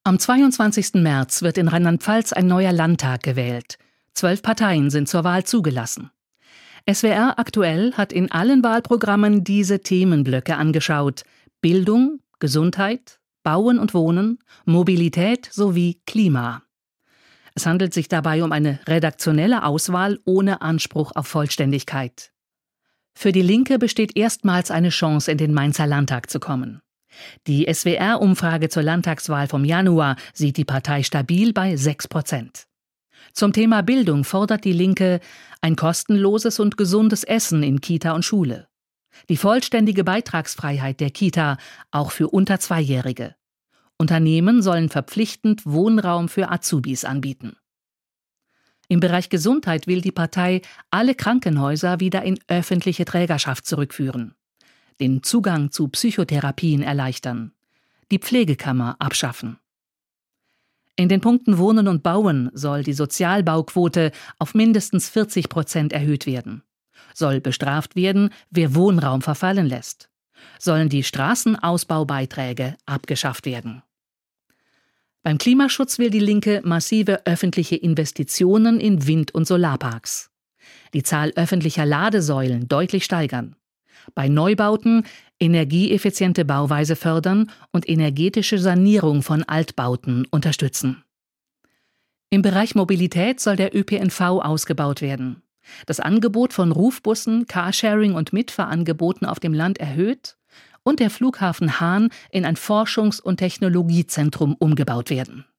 Am 22. März wird in Rheinland-Pfalz ein neuer Landtag gewählt. 12 Parteien sind zur Wahl zugelassen. SWR aktuell hat in allen Wahlprogrammen diese Themenblöcke angeschaut: Bildung, Gesundheit, Bauen und Wohnen, Mobilität sowie Klima. Es handelt sich dabei um eine redaktionelle Auswahl ohne Anspruch auf Vollständigkeit. Für die Linke besteht erstmals eine Chance, in den Mainzer Landtag zu kommen. Die SWR-Umfrage zur Landtagswahl vom Januar sieht die Partei stabil bei 6%. Zum Thema Bildung fordert die Linke ein kostenloses und gesundes Essen in Kita und Schule. Die vollständige Beitragsfreiheit der Kita, auch für unter Zweijährige. Unternehmen sollen verpflichtend Wohnraum für Azubis anbieten. Im Bereich Gesundheit will die Partei alle Krankenhäuser wieder in öffentliche Trägerschaft zurückführen, den Zugang zu Psychotherapien erleichtern, die Pflegekammer abschaffen. In den Punkten Wohnen und Bauen soll die Sozialbauquote auf mindestens 40% erhöht werden. Soll bestraft werden, wer Wohnraum verfallen lässt. Sollen die Straßenausbaubeiträge abgeschafft werden. Beim Klimaschutz will die Linke massive öffentliche Investitionen in Wind- und Solarparks. Die Zahl öffentlicher Ladesäulen deutlich steigern. Bei Neubauten energieeffiziente Bauweise fördern und energetische Sanierung von Altbauten unterstützen. Im Bereich Mobilität soll der ÖPNV ausgebaut werden. Das Angebot von Rufbussen, Carsharing und Mitfahrangeboten auf dem Land erhöht und der Flughafen Hahn in ein Forschungs- und Technologiezentrum umgebaut werden.